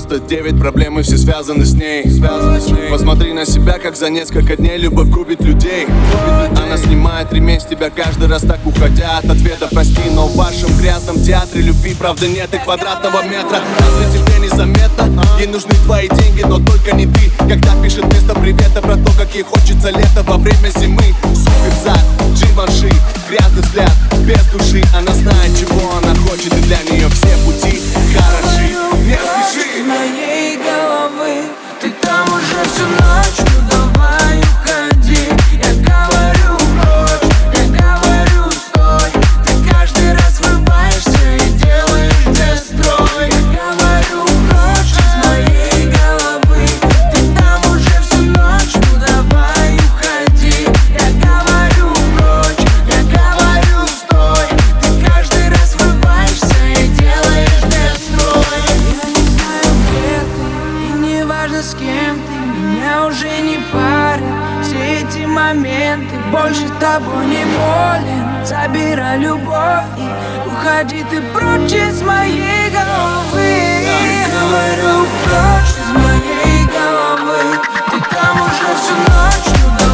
99 проблем и все связаны с ней. Посмотри на себя, как за несколько дней любовь губит людей. Она снимает ремень с тебя каждый раз так уходя от ответа. Прости, но в вашем грязном театре любви правда нет и квадратного метра. Разве тебе незаметно? Ей нужны твои деньги, но только не ты. Когда пишет вместо привета про то, как ей хочется лето во время зимы. Суперзад, Givenchy, грязный взгляд, без души. Она знает, чего она хочет, и для нее все пути хороши. Не спеши. Из моей головы ты там уже всю ночь, ну давай уходи. Я говорю прочь, я говорю стой. Ты каждый раз врываешься и делаешь дестрой. Я говорю прочь из моей головы ты там уже всю ночь, ну давай уходи. Я говорю прочь, я говорю стой. Ты каждый раз врываешься и делаешь дестрой. Я не знаю, где ты, и не важно, с кем ты. Меня уже не парят все эти моменты. Больше тобой не болен. Забирай любовь и уходи ты прочь из моей головы. Я говорю прочь из моей головы. Ты там уже всю ночь, ну